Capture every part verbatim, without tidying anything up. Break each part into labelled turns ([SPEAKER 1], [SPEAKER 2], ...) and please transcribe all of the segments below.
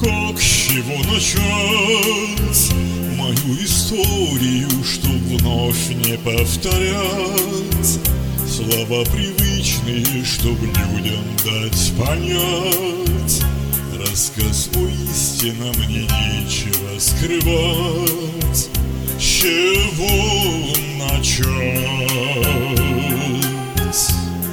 [SPEAKER 1] Как с чего начать мою историю, чтоб вновь не повторять слова привычные, чтоб людям дать понять. Рассказ мой истинно, мне нечего скрывать. С чего начать?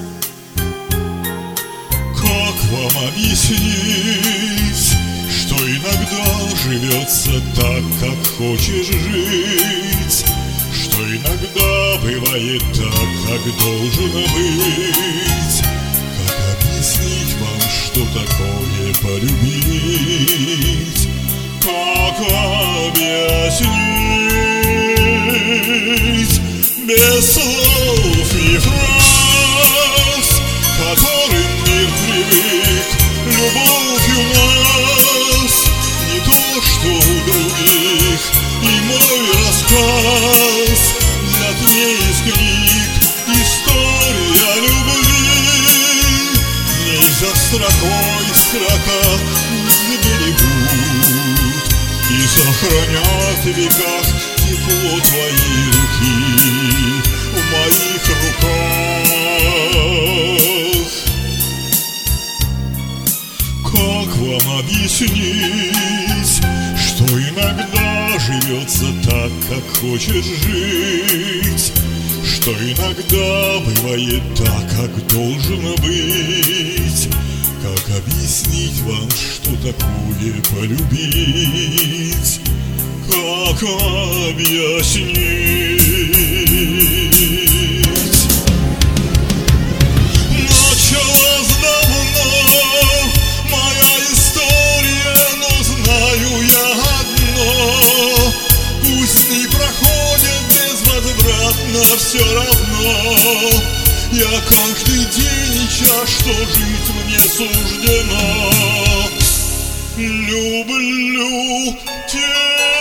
[SPEAKER 1] Как вам объяснить, что иногда живется так, как хочешь жить, что иногда бывает так, как должно быть? Как объяснить вам, что такое полюбить? Как объяснить без слов и фраз, которым мир привык? Любовью нас не то, что у других, и мой рассказ длиннее из книг. История любви, в ней за строкой строка сберегут и сохранят в веках тепло твоей руки в моих руках. Как вам объяснить, что иногда живется так, как хочешь жить, что иногда бывает так, как должно быть? Как объяснить вам, что такое полюбить? Как объяснить? Началась давно моя история, но знаю я одно: пусть дни проходят безвозвратно, все равно я каждый день ища, что жить мне суждено. Люблю тебя.